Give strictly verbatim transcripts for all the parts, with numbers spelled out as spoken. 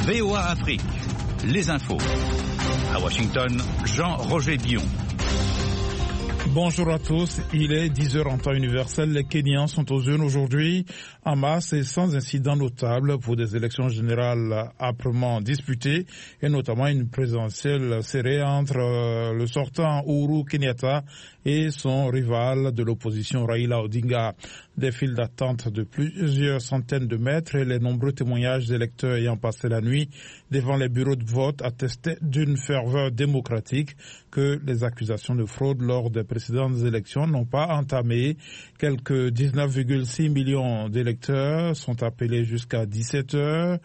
V O A Afrique, les infos. À Washington, Jean-Roger Bion. Bonjour à tous, il est dix heures en temps universel. Les Kenyans sont aux urnes aujourd'hui en masse et sans incident notable pour des élections générales âprement disputées et notamment une présidentielle serrée entre le sortant Uhuru Kenyatta et son rival de l'opposition Raila Odinga. Des files d'attente de plusieurs centaines de mètres et les nombreux témoignages d'électeurs ayant passé la nuit devant les bureaux de vote attestaient d'une ferveur démocratique que les accusations de fraude lors des précédentes élections n'ont pas entamé. Quelques dix-neuf virgule six millions d'électeurs sont appelés jusqu'à dix-sept heures.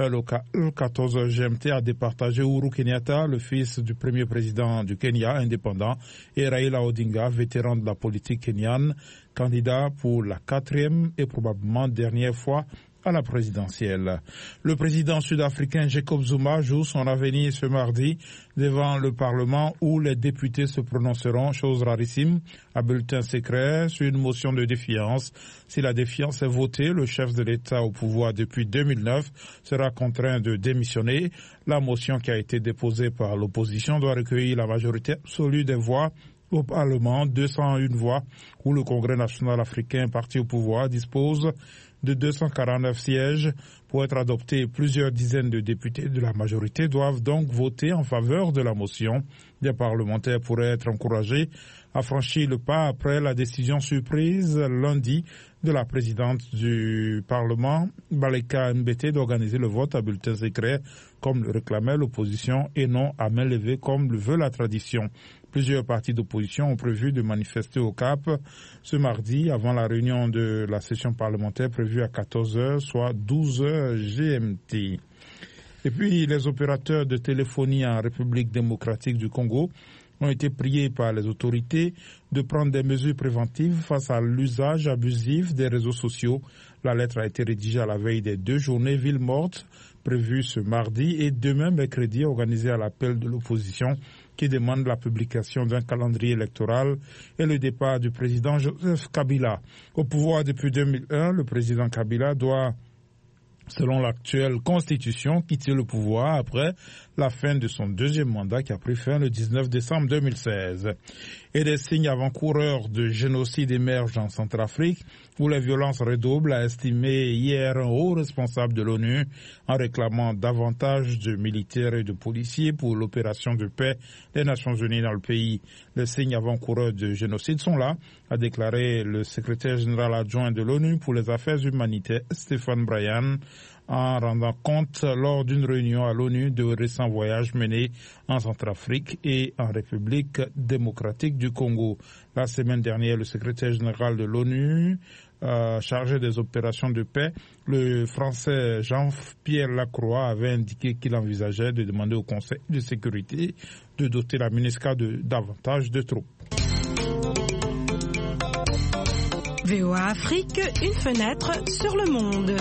Le quatorze heures G M T a départagé Uhuru Kenyatta, le fils du premier président du Kenya, indépendant, et Raila Odinga, vétéran de la politique kenyane, candidat pour la quatrième et probablement dernière fois à la présidentielle. Le président sud-africain Jacob Zuma joue son avenir ce mardi devant le Parlement où les députés se prononceront, chose rarissime, à bulletin secret sur une motion de défiance. Si la défiance est votée, le chef de l'État au pouvoir depuis deux mille neuf sera contraint de démissionner. La motion qui a été déposée par l'opposition doit recueillir la majorité absolue des voix au Parlement, deux cent une voix, où le Congrès national africain, parti au pouvoir, dispose de deux cent quarante-neuf sièges. Pour être adopté, plusieurs dizaines de députés de la majorité doivent donc voter en faveur de la motion. Des parlementaires pourraient être encouragés à franchir le pas après la décision surprise lundi de la présidente du Parlement, Baleka Mbete, d'organiser le vote à bulletin secret comme le réclamait l'opposition et non à main levée comme le veut la tradition. Plusieurs partis d'opposition ont prévu de manifester au Cap ce mardi avant la réunion de la session parlementaire prévue à quatorze heures, soit douze heures G M T. Et puis, les opérateurs de téléphonie en République démocratique du Congo ont été priés par les autorités de prendre des mesures préventives face à l'usage abusif des réseaux sociaux. La lettre a été rédigée à la veille des deux journées Ville morte prévues ce mardi et demain mercredi organisées à l'appel de l'opposition qui demande la publication d'un calendrier électoral et le départ du président Joseph Kabila. Au pouvoir depuis deux mille un, le président Kabila doit, selon l'actuelle constitution, quitter le pouvoir après la fin de son deuxième mandat qui a pris fin le dix-neuf décembre deux mille seize. Et des signes avant-coureurs de génocide émergent en Centrafrique où les violences redoublent, a estimé hier un haut responsable de l'ONU en réclamant davantage de militaires et de policiers pour l'opération de paix des Nations Unies dans le pays. Les signes avant-coureurs de génocide sont là, a déclaré le secrétaire général adjoint de l'ONU pour les affaires humanitaires, Stéphane Bryan, en rendant compte lors d'une réunion à l'ONU de récents voyages menés en Centrafrique et en République démocratique du Congo. La semaine dernière, le secrétaire général de l'ONU, euh, chargé des opérations de paix, le Français Jean-Pierre Lacroix, avait indiqué qu'il envisageait de demander au Conseil de sécurité de doter la MINUSCA de davantage de troupes. V O A Afrique, une fenêtre sur le monde.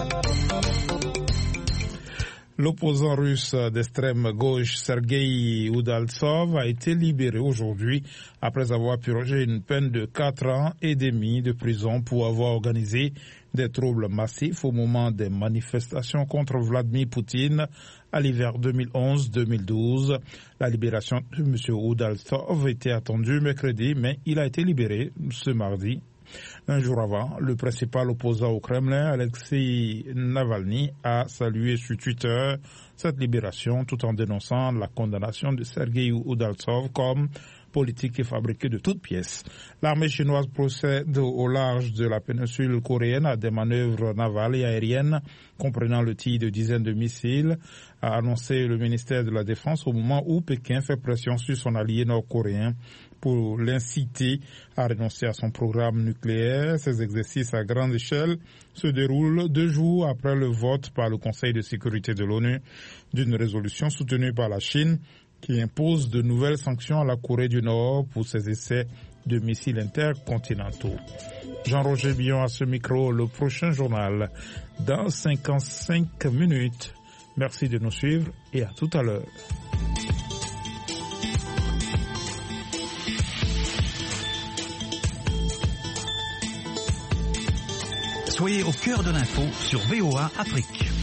L'opposant russe d'extrême gauche Sergueï Udaltsov a été libéré aujourd'hui après avoir purgé une peine de quatre ans et demi de prison pour avoir organisé des troubles massifs au moment des manifestations contre Vladimir Poutine à l'hiver deux mille onze deux mille douze. La libération de M. Udaltsov était attendue mercredi, mais il a été libéré ce mardi. Un jour avant, le principal opposant au Kremlin, Alexei Navalny, a salué sur Twitter cette libération tout en dénonçant la condamnation de Sergueï Udaltsov comme politique et fabriquée de toutes pièces. L'armée chinoise procède au large de la péninsule coréenne à des manœuvres navales et aériennes comprenant le tir de dizaines de missiles, a annoncé le ministère de la Défense au moment où Pékin fait pression sur son allié nord-coréen pour l'inciter à renoncer à son programme nucléaire. Ces exercices à grande échelle se déroulent deux jours après le vote par le Conseil de sécurité de l'ONU d'une résolution soutenue par la Chine qui impose de nouvelles sanctions à la Corée du Nord pour ses essais de missiles intercontinentaux. Jean-Roger Bion à ce micro, le prochain journal dans cinquante-cinq minutes. Merci de nous suivre et à tout à l'heure. Soyez au cœur de l'info sur V O A Afrique.